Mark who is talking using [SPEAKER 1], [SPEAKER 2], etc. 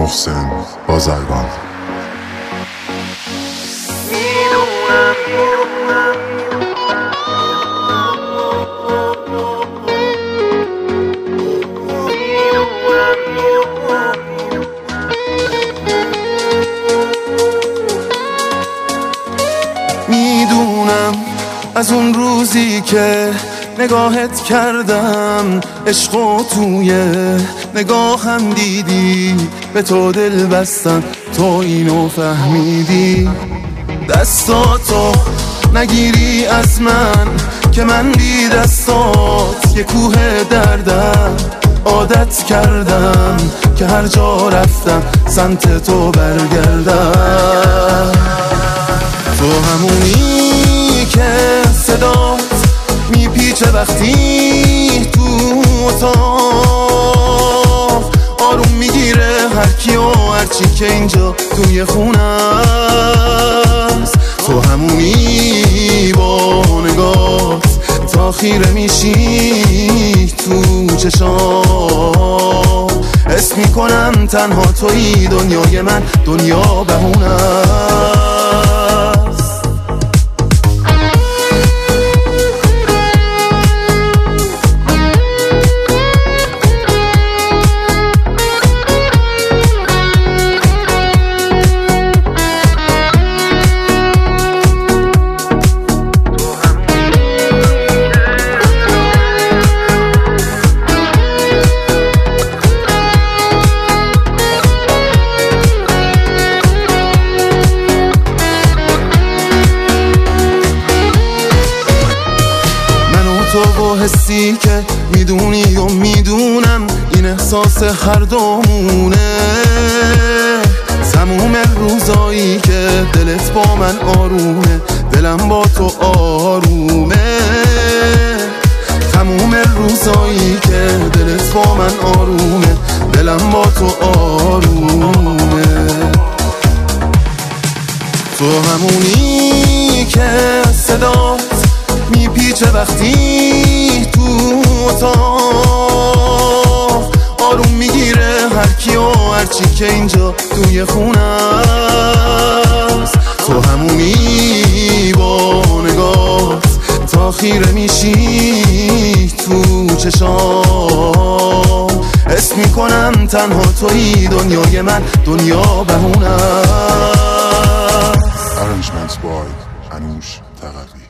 [SPEAKER 1] محسن بازرگان.
[SPEAKER 2] میدونم از اون روزی که نگاهت کردم، عشق و توی نگاهم دیدی، به تو دل بستم، تو اینو فهمیدی. دستاتو نگیری از من که من بی دستات یه کوه دردم. عادت کردم که هر جا رفتم سمت تو برگردم. تو همونی که صدات میپیچه وقتی تو اتاق، آروم میگیره هر کی و هرچی که اینجا توی خونه است. تو همونی با نگات تا خیره میشی تو چشام. حس میکنم تنها توی دنیای من، دنیا بهونه است. تو با حسی که میدونی و میدونم این احساس هر دومونه. تموم روزایی که دلت با من آرومه، دلم با تو آرومه. تموم روزایی که دلت با من آرومه، دلم با تو آرومه. تو همونی که صدات میپیچه وقتی تو اتاق، آروم میگیره هر کی و هرچی که اینجا توی خونه است. تو همونی با نگات تا خیره میشی تو چشام. حس میکنم تنها توی دنیای من، دنیا بهونه است.
[SPEAKER 1] Arrangements by انوش تقوی.